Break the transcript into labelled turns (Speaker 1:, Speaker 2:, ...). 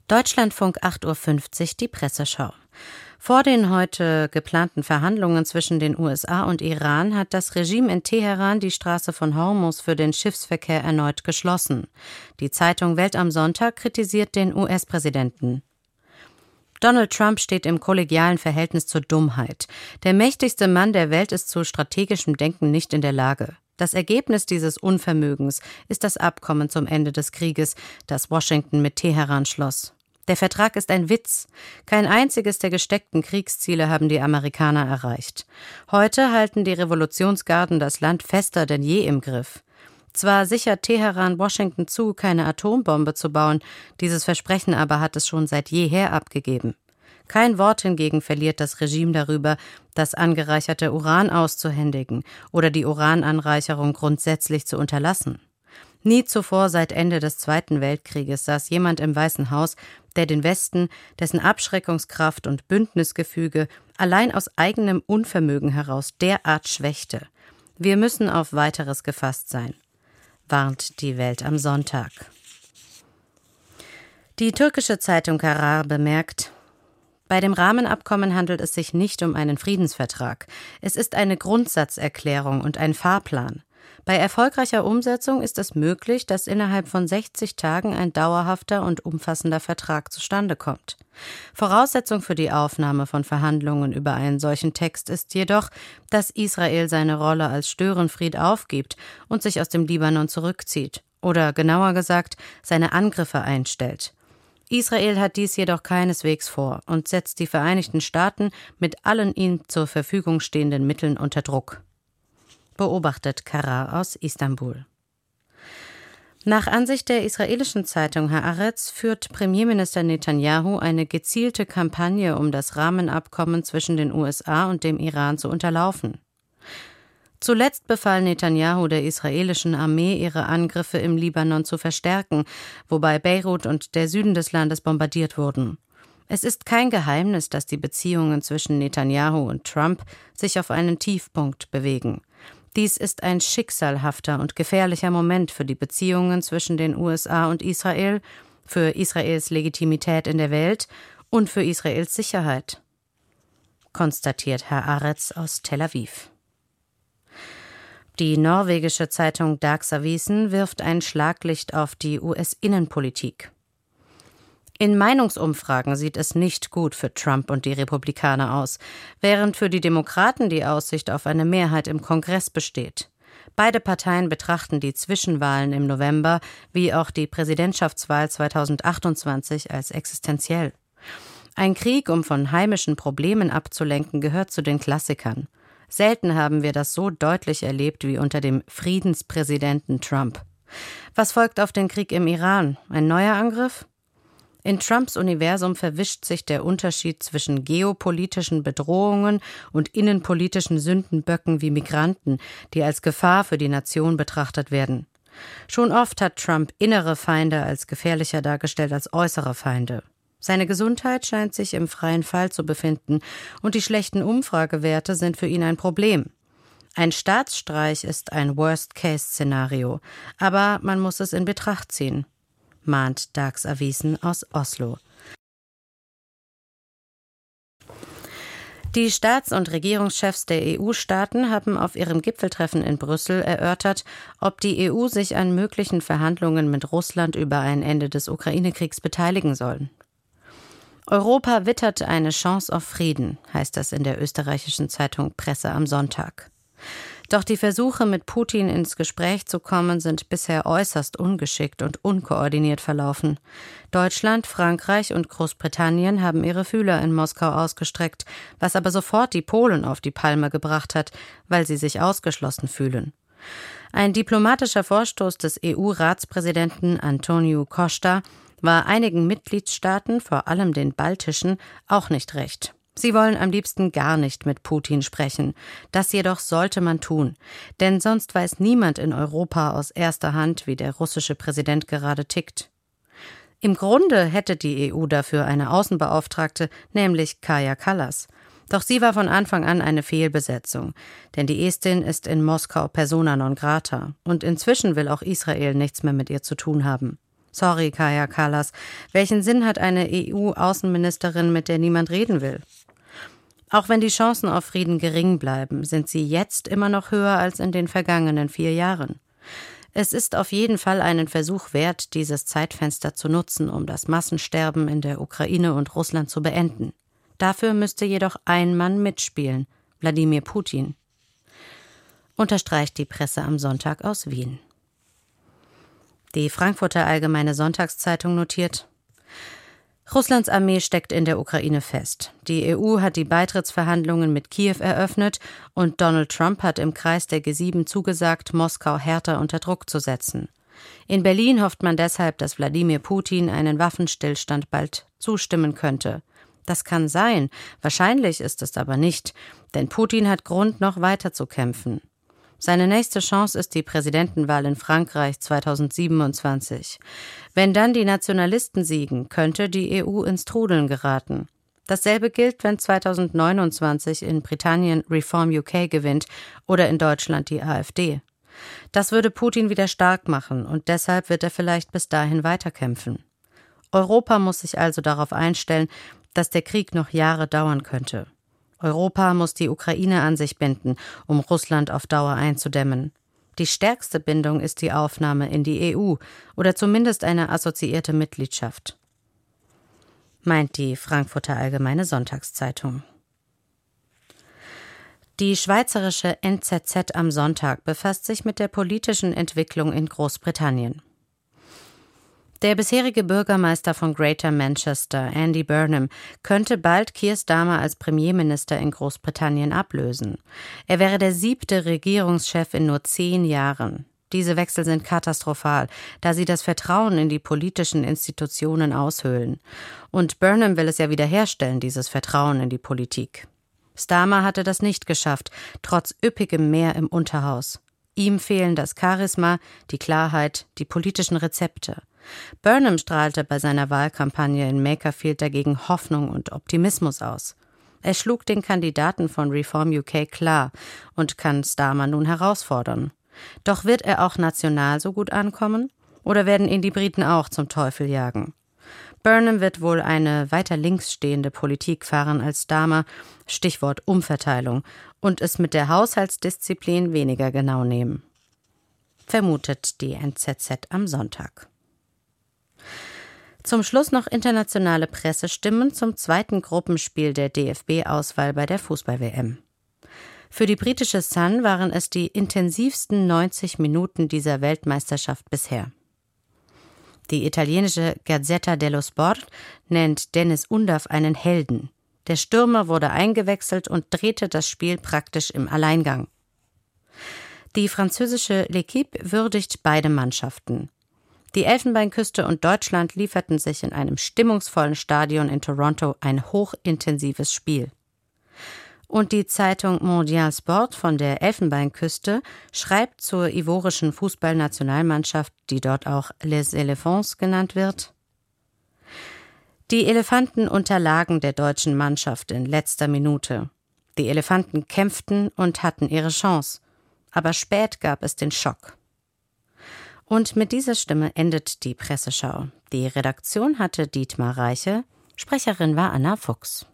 Speaker 1: Deutschlandfunk 8:50 Uhr, die Presseschau. Vor den heute geplanten Verhandlungen zwischen den USA und Iran hat das Regime in Teheran die Straße von Hormuz für den Schiffsverkehr erneut geschlossen. Die Zeitung Welt am Sonntag kritisiert den US-Präsidenten. Donald Trump steht im kollegialen Verhältnis zur Dummheit. Der mächtigste Mann der Welt ist zu strategischem Denken nicht in der Lage. Das Ergebnis dieses Unvermögens ist das Abkommen zum Ende des Krieges, das Washington mit Teheran schloss. Der Vertrag ist ein Witz. Kein einziges der gesteckten Kriegsziele haben die Amerikaner erreicht. Heute halten die Revolutionsgarden das Land fester denn je im Griff. Zwar sichert Teheran Washington zu, keine Atombombe zu bauen, dieses Versprechen aber hat es schon seit jeher abgegeben. Kein Wort hingegen verliert das Regime darüber, das angereicherte Uran auszuhändigen oder die Urananreicherung grundsätzlich zu unterlassen. Nie zuvor seit Ende des Zweiten Weltkrieges saß jemand im Weißen Haus, der den Westen, dessen Abschreckungskraft und Bündnisgefüge allein aus eigenem Unvermögen heraus derart schwächte. Wir müssen auf Weiteres gefasst sein, warnt die Welt am Sonntag. Die türkische Zeitung Karar bemerkt: Bei dem Rahmenabkommen handelt es sich nicht um einen Friedensvertrag. Es ist eine Grundsatzerklärung und ein Fahrplan. Bei erfolgreicher Umsetzung ist es möglich, dass innerhalb von 60 Tagen ein dauerhafter und umfassender Vertrag zustande kommt. Voraussetzung für die Aufnahme von Verhandlungen über einen solchen Text ist jedoch, dass Israel seine Rolle als Störenfried aufgibt und sich aus dem Libanon zurückzieht oder genauer gesagt seine Angriffe einstellt. Israel hat dies jedoch keineswegs vor und setzt die Vereinigten Staaten mit allen ihm zur Verfügung stehenden Mitteln unter Druck. Beobachtet Karar aus Istanbul. Nach Ansicht der israelischen Zeitung Haaretz führt Premierminister Netanyahu eine gezielte Kampagne, um das Rahmenabkommen zwischen den USA und dem Iran zu unterlaufen. Zuletzt befahl Netanyahu der israelischen Armee, ihre Angriffe im Libanon zu verstärken, wobei Beirut und der Süden des Landes bombardiert wurden. Es ist kein Geheimnis, dass die Beziehungen zwischen Netanyahu und Trump sich auf einen Tiefpunkt bewegen. Dies ist ein schicksalhafter und gefährlicher Moment für die Beziehungen zwischen den USA und Israel, für Israels Legitimität in der Welt und für Israels Sicherheit, konstatiert Haaretz aus Tel Aviv. Die norwegische Zeitung Dagsavisen wirft ein Schlaglicht auf die US-Innenpolitik. In Meinungsumfragen sieht es nicht gut für Trump und die Republikaner aus, während für die Demokraten die Aussicht auf eine Mehrheit im Kongress besteht. Beide Parteien betrachten die Zwischenwahlen im November wie auch die Präsidentschaftswahl 2028 als existenziell. Ein Krieg, um von heimischen Problemen abzulenken, gehört zu den Klassikern. Selten haben wir das so deutlich erlebt wie unter dem Friedenspräsidenten Trump. Was folgt auf den Krieg im Iran? Ein neuer Angriff? In Trumps Universum verwischt sich der Unterschied zwischen geopolitischen Bedrohungen und innenpolitischen Sündenböcken wie Migranten, die als Gefahr für die Nation betrachtet werden. Schon oft hat Trump innere Feinde als gefährlicher dargestellt als äußere Feinde. Seine Gesundheit scheint sich im freien Fall zu befinden und die schlechten Umfragewerte sind für ihn ein Problem. Ein Staatsstreich ist ein Worst-Case-Szenario, aber man muss es in Betracht ziehen, mahnt Dagsavisen aus Oslo. Die Staats- und Regierungschefs der EU-Staaten haben auf ihrem Gipfeltreffen in Brüssel erörtert, ob die EU sich an möglichen Verhandlungen mit Russland über ein Ende des Ukraine-Kriegs beteiligen soll. Europa wittert eine Chance auf Frieden, heißt das in der österreichischen Zeitung Presse am Sonntag. Doch die Versuche, mit Putin ins Gespräch zu kommen, sind bisher äußerst ungeschickt und unkoordiniert verlaufen. Deutschland, Frankreich und Großbritannien haben ihre Fühler in Moskau ausgestreckt, was aber sofort die Polen auf die Palme gebracht hat, weil sie sich ausgeschlossen fühlen. Ein diplomatischer Vorstoß des EU-Ratspräsidenten Antonio Costa war einigen Mitgliedstaaten, vor allem den baltischen, auch nicht recht. Sie wollen am liebsten gar nicht mit Putin sprechen. Das jedoch sollte man tun, denn sonst weiß niemand in Europa aus erster Hand, wie der russische Präsident gerade tickt. Im Grunde hätte die EU dafür eine Außenbeauftragte, nämlich Kaja Kallas. Doch sie war von Anfang an eine Fehlbesetzung, denn die Estin ist in Moskau persona non grata und inzwischen will auch Israel nichts mehr mit ihr zu tun haben. Sorry, Kaja Kallas. Welchen Sinn hat eine EU-Außenministerin, mit der niemand reden will? Auch wenn die Chancen auf Frieden gering bleiben, sind sie jetzt immer noch höher als in den vergangenen 4 Jahren. Es ist auf jeden Fall einen Versuch wert, dieses Zeitfenster zu nutzen, um das Massensterben in der Ukraine und Russland zu beenden. Dafür müsste jedoch ein Mann mitspielen, Wladimir Putin. Unterstreicht die Presse am Sonntag aus Wien. Die Frankfurter Allgemeine Sonntagszeitung notiert: Russlands Armee steckt in der Ukraine fest. Die EU hat die Beitrittsverhandlungen mit Kiew eröffnet und Donald Trump hat im Kreis der G7 zugesagt, Moskau härter unter Druck zu setzen. In Berlin hofft man deshalb, dass Wladimir Putin einen Waffenstillstand bald zustimmen könnte. Das kann sein, wahrscheinlich ist es aber nicht, denn Putin hat Grund, noch weiter zu kämpfen. Seine nächste Chance ist die Präsidentenwahl in Frankreich 2027. Wenn dann die Nationalisten siegen, könnte die EU ins Trudeln geraten. Dasselbe gilt, wenn 2029 in Britannien Reform UK gewinnt oder in Deutschland die AfD. Das würde Putin wieder stark machen und deshalb wird er vielleicht bis dahin weiterkämpfen. Europa muss sich also darauf einstellen, dass der Krieg noch Jahre dauern könnte. Europa muss die Ukraine an sich binden, um Russland auf Dauer einzudämmen. Die stärkste Bindung ist die Aufnahme in die EU oder zumindest eine assoziierte Mitgliedschaft, meint die Frankfurter Allgemeine Sonntagszeitung. Die schweizerische NZZ am Sonntag befasst sich mit der politischen Entwicklung in Großbritannien. Der bisherige Bürgermeister von Greater Manchester, Andy Burnham, könnte bald Keir Starmer als Premierminister in Großbritannien ablösen. Er wäre der 7. Regierungschef in nur 10 Jahren. Diese Wechsel sind katastrophal, da sie das Vertrauen in die politischen Institutionen aushöhlen. Und Burnham will es ja wiederherstellen, dieses Vertrauen in die Politik. Starmer hatte das nicht geschafft, trotz üppigem Mehr im Unterhaus. Ihm fehlen das Charisma, die Klarheit, die politischen Rezepte. Burnham strahlte bei seiner Wahlkampagne in Makerfield dagegen Hoffnung und Optimismus aus. Er schlug den Kandidaten von Reform UK klar und kann Starmer nun herausfordern. Doch wird er auch national so gut ankommen? Oder werden ihn die Briten auch zum Teufel jagen? Burnham wird wohl eine weiter links stehende Politik fahren als Starmer, Stichwort Umverteilung, und es mit der Haushaltsdisziplin weniger genau nehmen. Vermutet die NZZ am Sonntag. Zum Schluss noch internationale Pressestimmen zum zweiten Gruppenspiel der DFB-Auswahl bei der Fußball-WM. Für die britische Sun waren es die intensivsten 90 Minuten dieser Weltmeisterschaft bisher. Die italienische Gazzetta dello Sport nennt Dennis Undav einen Helden. Der Stürmer wurde eingewechselt und drehte das Spiel praktisch im Alleingang. Die französische L'Équipe würdigt beide Mannschaften. Die Elfenbeinküste und Deutschland lieferten sich in einem stimmungsvollen Stadion in Toronto ein hochintensives Spiel. Und die Zeitung Mondial Sport von der Elfenbeinküste schreibt zur ivorischen Fußballnationalmannschaft, die dort auch Les Elephants genannt wird: Die Elefanten unterlagen der deutschen Mannschaft in letzter Minute. Die Elefanten kämpften und hatten ihre Chance. Aber spät gab es den Schock. Und mit dieser Stimme endet die Presseschau. Die Redaktion hatte Dietmar Reiche, Sprecherin war Anna Fuchs.